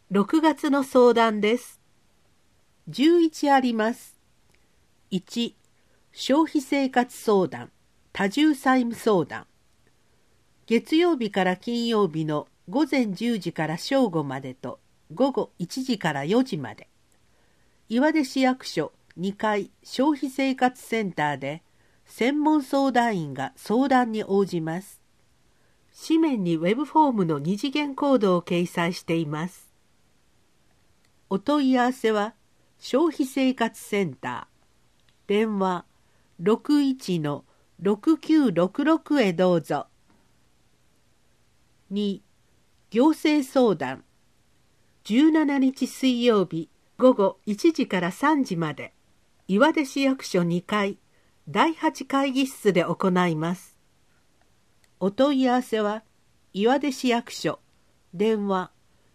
6月の相談です。11あります。1、消費生活相談、多重債務相談。月曜日から金曜日の午前10時から正午までと午後1時から4時まで。岩出市役所2階消費生活センターで専門相談員が相談に応じます。紙面にウェブフォームの2次元コードを掲載しています。お問い合わせは消費生活センター、電話 61-6966 へどうぞ。2、行政相談。17日水曜日午後1時から3時まで、岩出市役所2階第8会議室で行います。お問い合わせは岩出市役所、電話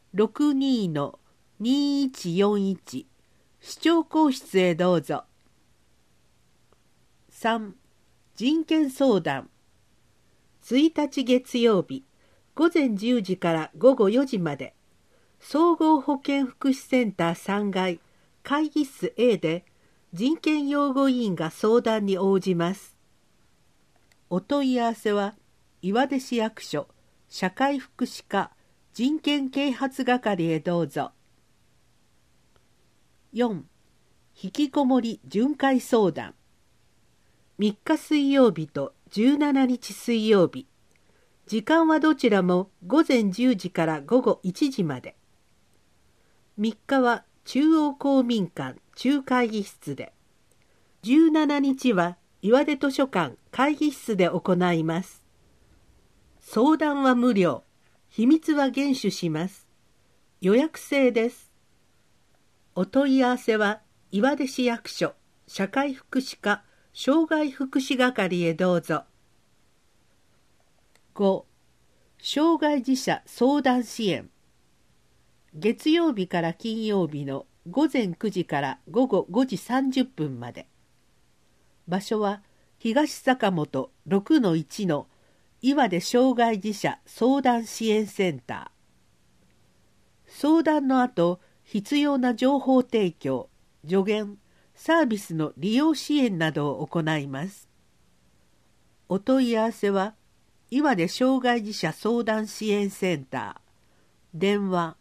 62-2141 市長公室へどうぞ。3、人権相談。1日月曜日午前10時から午後4時まで、総合保健福祉センター3階会議室 A で人権擁護委員が相談に応じます。お問い合わせは岩出市役所社会福祉課人権啓発係へどうぞ。4、引きこもり巡回相談。3日水曜日と17日水曜日、時間はどちらも午前10時から午後1時まで。3日は中央公民館中会議室で、17日は岩出図書館会議室で行います。相談は無料、秘密は厳守します。予約制です。お問い合わせは岩出市役所社会福祉課障害福祉係へどうぞ。5、障害児者相談支援。月曜日から金曜日の午前9時から午後5時30分まで。場所は東坂本 6-1 の岩出障害児者相談支援センター。相談の後、必要な情報提供、助言、サービスの利用支援などを行います。お問い合わせは岩出障害児者相談支援センター、電話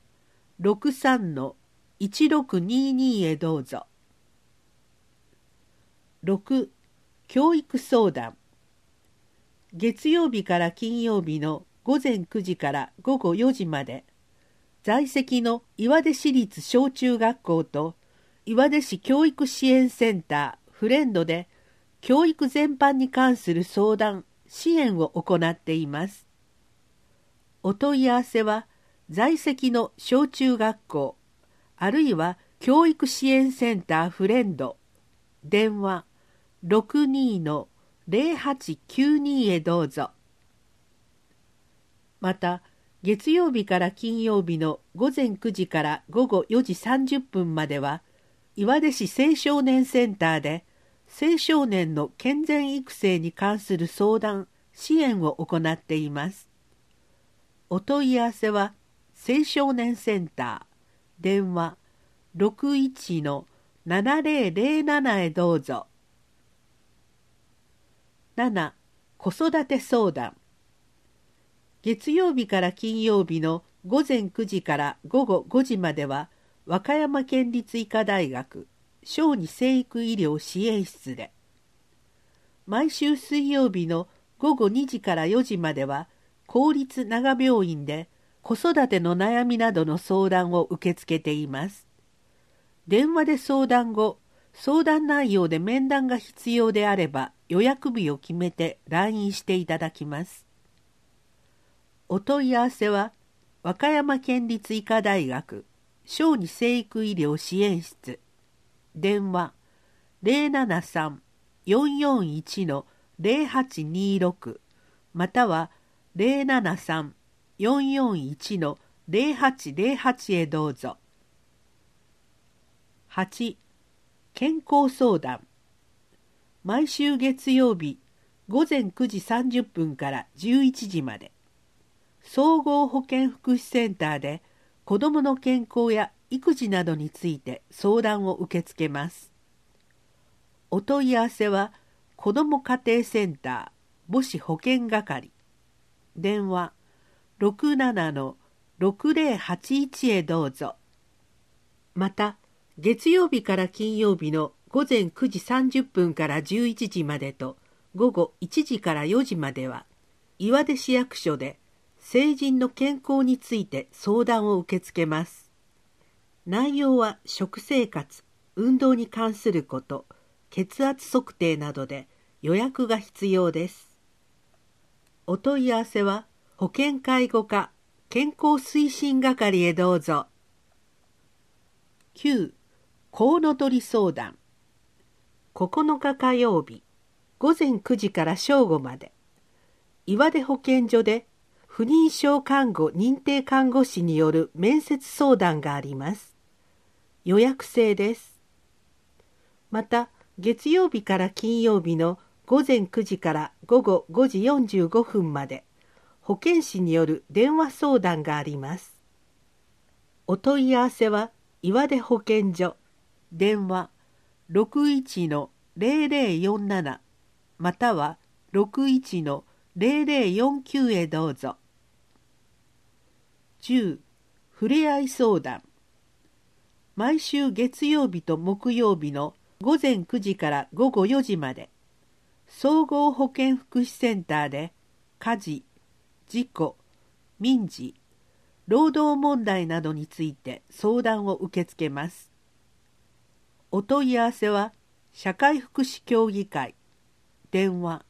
63-1622 へどうぞ。6、教育相談。月曜日から金曜日の午前9時から午後4時まで、在籍の岩出市立小中学校と岩出市教育支援センターフレンドで教育全般に関する相談・支援を行っています。お問い合わせは在籍の小中学校あるいは教育支援センターフレンド、電話 62-0892 へどうぞ。また月曜日から金曜日の午前9時から午後4時30分までは岩出市青少年センターで青少年の健全育成に関する相談・支援を行っています。お問い合わせは青少年センター、電話 61-7007 へどうぞ。7、子育て相談。月曜日から金曜日の午前9時から午後5時までは和歌山県立医科大学小児生育医療支援室で、毎週水曜日の午後2時から4時までは公立長病院で子育ての悩みなどの相談を受け付けています。電話で相談後、相談内容で面談が必要であれば予約日を決めて来院していただきます。お問い合わせは和歌山県立医科大学小児生育医療支援室、電話 073-441-0826 または 073-441-0808 へどうぞ。8、健康相談。毎週月曜日午前9時30分から11時まで、総合保健福祉センターで子どもの健康や育児などについて相談を受け付けます。お問い合わせは子ども家庭センター母子保健係、電話 67-6081 へどうぞ。また、月曜日から金曜日の午前9時30分から11時までと午後1時から4時までは、岩出市役所で成人の健康について相談を受け付けます。内容は食生活、運動に関すること、血圧測定などで予約が必要です。お問い合わせは保健介護課健康推進係へどうぞ。9. コウノトリ相談。9日火曜日午前9時から正午まで、岩出保健所で不妊症看護認定看護師による面接相談があります。予約制です。また、月曜日から金曜日の午前9時から午後5時45分まで、保健師による電話相談があります。お問い合わせは岩出保健所、電話 61-0047 または 61-0049 へどうぞ。10. ふれあい相談。毎週月曜日と木曜日の午前9時から午後4時まで、総合保健福祉センターで家事、事故、民事、労働問題などについて相談を受け付けます。お問い合わせは社会福祉協議会、電話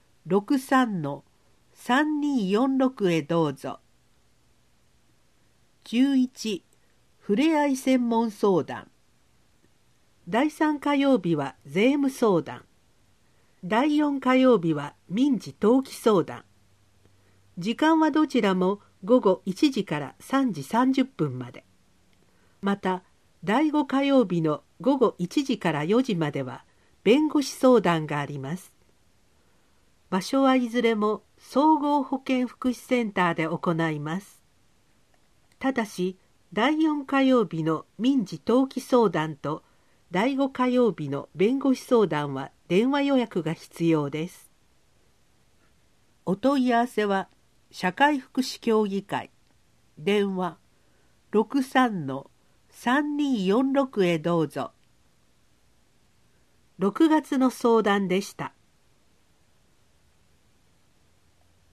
63-3246 へどうぞ。11. ふれあい専門相談。第3火曜日は税務相談。第4火曜日は民事登記相談。時間はどちらも午後1時から3時30分まで。また、第5火曜日の午後1時から4時までは弁護士相談があります。場所はいずれも総合保健福祉センターで行います。ただし、第4火曜日の民事登記相談と第5火曜日の弁護士相談は電話予約が必要です。お問い合わせは社会福祉協議会、電話 63-3246 へどうぞ。6月の相談でした。